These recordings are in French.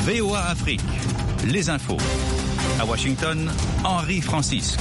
VOA Afrique, les infos. À Washington, Henri Francisque.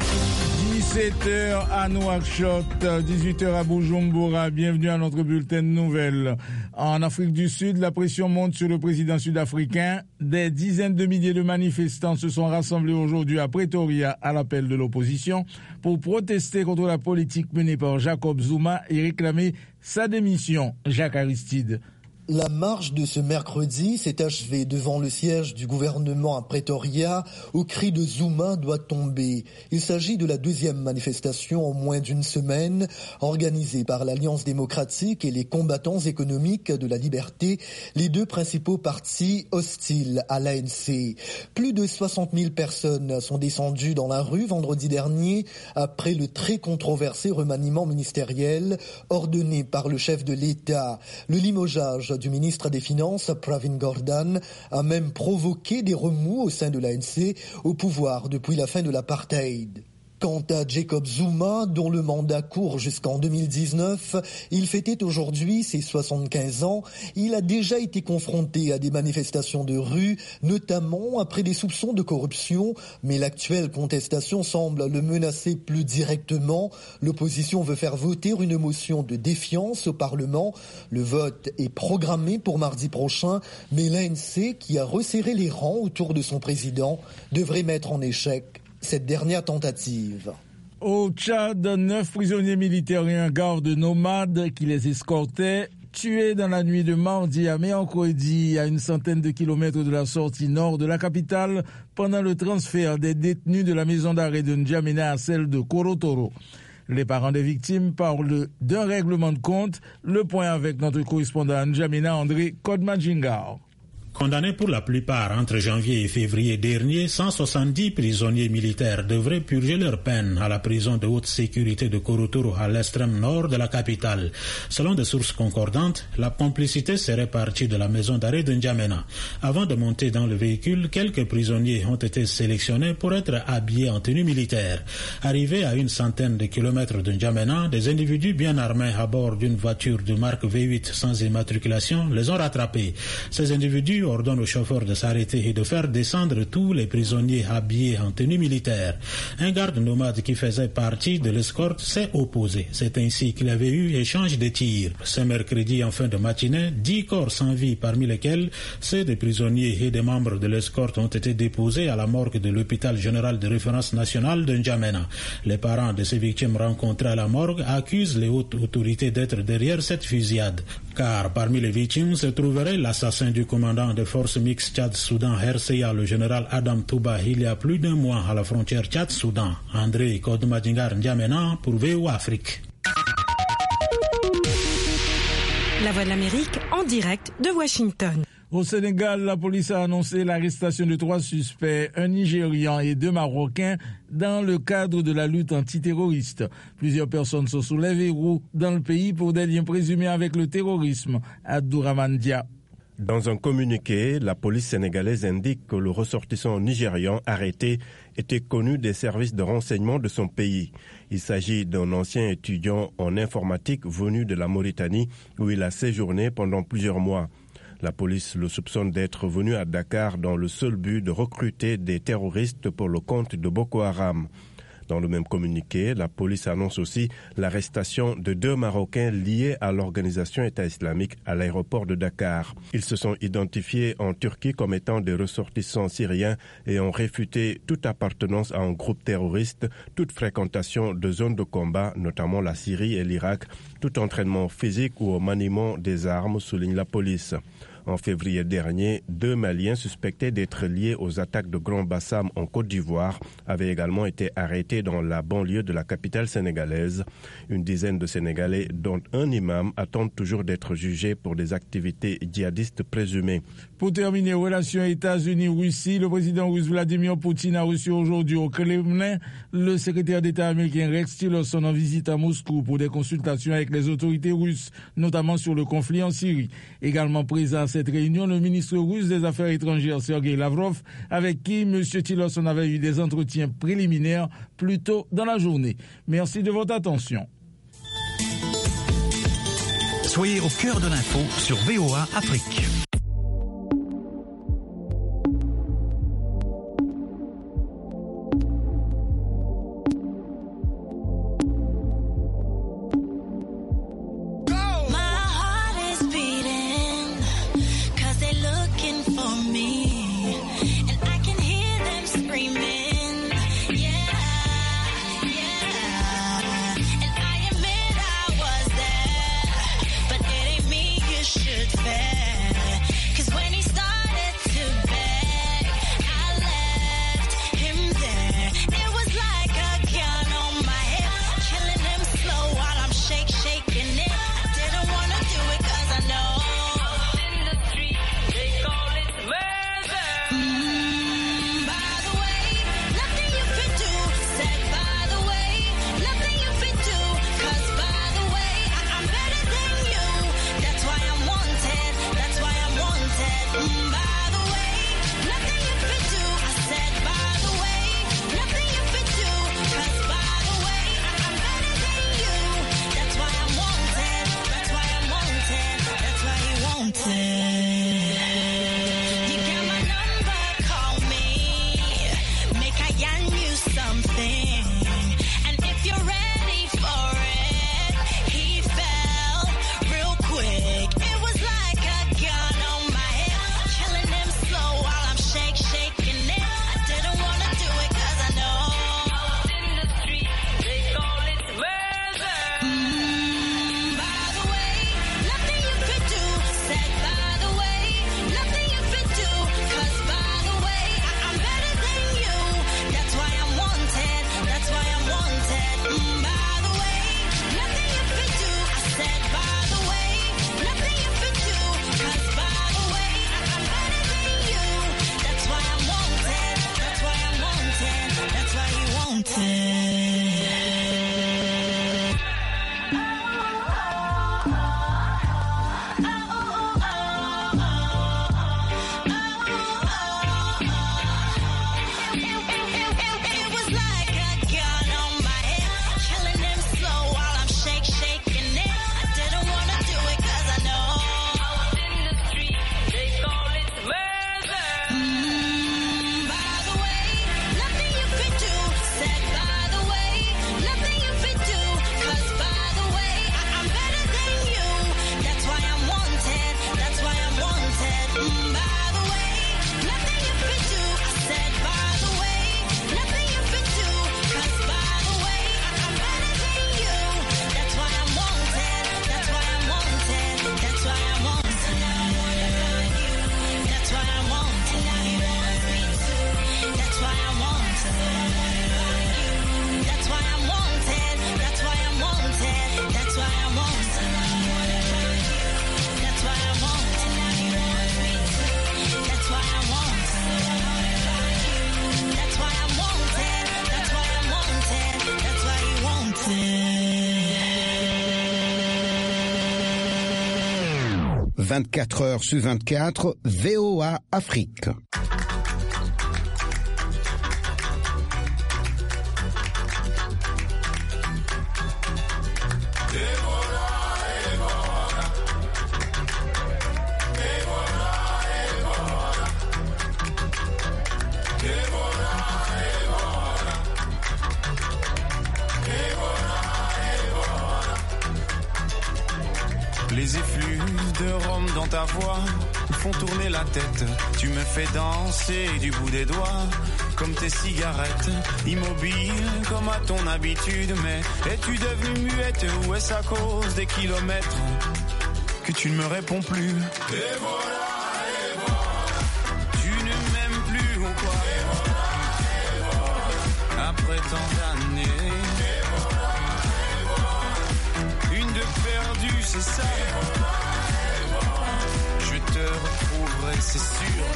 17h à Nouakchott, 18h à Bujumbura. Bienvenue à notre bulletin de nouvelles. En Afrique du Sud, la pression monte sur le président sud-africain. Des dizaines de milliers de manifestants se sont rassemblés aujourd'hui à Pretoria à l'appel de l'opposition pour protester contre la politique menée par Jacob Zuma et réclamer sa démission. Jacques Aristide. La marche de ce mercredi s'est achevée devant le siège du gouvernement à Pretoria au cri de Zuma doit tomber. Il s'agit de la deuxième manifestation en moins d'une semaine organisée par l'Alliance démocratique et les combattants économiques de la liberté, les deux principaux partis hostiles à l'ANC. Plus de 60 000 personnes sont descendues dans la rue vendredi dernier après le très controversé remaniement ministériel ordonné par le chef de l'État. Le limogeage du ministre des Finances, Pravin Gordhan, a même provoqué des remous au sein de l'ANC au pouvoir depuis la fin de l'apartheid. Quant à Jacob Zuma, dont le mandat court jusqu'en 2019, il fêtait aujourd'hui ses 75 ans. Il a déjà été confronté à des manifestations de rue, notamment après des soupçons de corruption, mais l'actuelle contestation semble le menacer plus directement. L'opposition veut faire voter une motion de défiance au Parlement. Le vote est programmé pour mardi prochain, mais l'ANC, qui a resserré les rangs autour de son président, devrait mettre en échec cette dernière tentative. Au Tchad, 9 prisonniers militaires et un garde nomade qui les escortait, tués dans la nuit de mardi à mercredi à une centaine de kilomètres de la sortie nord de la capitale pendant le transfert des détenus de la maison d'arrêt de N'Djamena à celle de Korotoro. Les parents des victimes parlent d'un règlement de compte. Le point avec notre correspondant à N'Djamena, André Kodmadjingar. Condamnés pour la plupart entre janvier et février dernier, 170 prisonniers militaires devraient purger leur peine à la prison de haute sécurité de Korotoro à l'extrême nord de la capitale. Selon des sources concordantes, la complicité serait partie de la maison d'arrêt de N'Djamena. Avant de monter dans le véhicule, quelques prisonniers ont été sélectionnés pour être habillés en tenue militaire. Arrivés à une centaine de kilomètres de N'Djamena, des individus bien armés à bord d'une voiture de marque V8 sans immatriculation les ont rattrapés. Ces individus ordonne au chauffeur de s'arrêter et de faire descendre tous les prisonniers habillés en tenue militaire. Un garde nomade qui faisait partie de l'escorte s'est opposé. C'est ainsi qu'il avait eu échange de tirs. Ce mercredi en fin de matinée, 10 corps sans vie, parmi lesquels ceux des prisonniers et des membres de l'escorte, ont été déposés à la morgue de l'hôpital général de référence nationale de N'Djamena. Les parents de ces victimes rencontrées à la morgue accusent les hautes autorités d'être derrière cette fusillade. Car parmi les victimes se trouverait l'assassin du commandant de forces mixtes Tchad-Soudan RCA, le général Adam Touba, il y a plus d'un mois à la frontière Tchad-Soudan. André Kodmadjingar, N'Djamena pour VOA Afrique. La Voix de l'Amérique en direct de Washington. Au Sénégal, la police a annoncé l'arrestation de 3 suspects, un Nigérian et 2 Marocains, dans le cadre de la lutte antiterroriste. Plusieurs personnes sont sous les verrous dans le pays pour des liens présumés avec le terrorisme. Abdourahmane Dia. Dans un communiqué, la police sénégalaise indique que le ressortissant nigérian arrêté était connu des services de renseignement de son pays. Il s'agit d'un ancien étudiant en informatique venu de la Mauritanie où il a séjourné pendant plusieurs mois. La police le soupçonne d'être venu à Dakar dans le seul but de recruter des terroristes pour le compte de Boko Haram. Dans le même communiqué, la police annonce aussi l'arrestation de 2 Marocains liés à l'organisation État islamique à l'aéroport de Dakar. Ils se sont identifiés en Turquie comme étant des ressortissants syriens et ont réfuté toute appartenance à un groupe terroriste, toute fréquentation de zones de combat, notamment la Syrie et l'Irak, tout entraînement physique ou au maniement des armes, souligne la police. En février dernier, 2 Maliens suspectés d'être liés aux attaques de Grand Bassam en Côte d'Ivoire avaient également été arrêtés dans la banlieue de la capitale sénégalaise. Une dizaine de Sénégalais, dont un imam, attendent toujours d'être jugés pour des activités djihadistes présumées. Pour terminer, relations États-Unis-Russie, le président russe Vladimir Poutine a reçu aujourd'hui au Kremlin le secrétaire d'État américain Rex Tillerson en visite à Moscou pour des consultations avec les autorités russes, notamment sur le conflit en Syrie. Également présent à cette réunion, le ministre russe des Affaires étrangères Sergei Lavrov, avec qui M. Tillerson avait eu des entretiens préliminaires plus tôt dans la journée. Merci de votre attention. Soyez au cœur de l'info sur VOA Afrique. they're looking for me, and I can hear them screaming. Yeah, yeah. And I admit I was there, but it ain't me you should fear. 'Cause when he started to beg, I left him there. It was like a gun on my hip, killing him slow while I'm shaking it. I didn't wanna do it 'cause I know in the street they call it murder. By the way, nothing you could do. Said by the way, nothing you could do. 'Cause by the way, I'm better than you. That's why I'm wanted. That's why I'm wanted. By the way, nothing you could do. I said by the way, nothing you could do. 'Cause by the way, I'm better than you. That's why I'm wanted. That's why I'm wanted. That's why you wanted. You got my number, call me. Make I yarn you something. And if you're ready for it, he fell real quick. It was like a gun on my hip, killing him slow while I'm shaking it. I didn't wanna do it 'cause I know in the street they call it murder. By the way, nothing you could do. Said by the way, nothing you could do. 'Cause by the way, I'm better than you. That's why I'm wanted. That's why I'm wanted. By the way, nothing you could do. I said by the way, nothing you could do. 'Cause by the way, I'm better than you. That's why I'm wanted. That's why I'm wanted. That's why you wanted. 24 heures sur 24, VOA Afrique. Les effluves de rhum dans ta voix me font tourner la tête. Tu me fais danser du bout des doigts, comme tes cigarettes. Immobile comme à ton habitude, mais es-tu devenue muette ou est-ce à cause des kilomètres que tu ne me réponds plus? Et voilà, tu ne m'aimes plus ou quoi? Après tant d'années, une de perdue, c'est ça. Je te retrouverai, c'est sûr.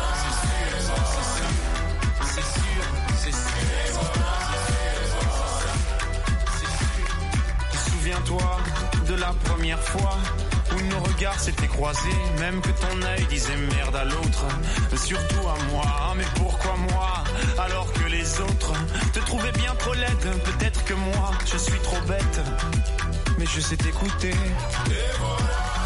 C'est sûr. Souviens-toi de la première fois où nos regards s'étaient croisés, même que ton œil disait merde à l'autre, mais surtout à moi. Mais pourquoi moi, alors que les autres te trouvaient bien trop laide? Peut-être que moi, je suis trop bête, mais je sais t'écouter. Et voilà.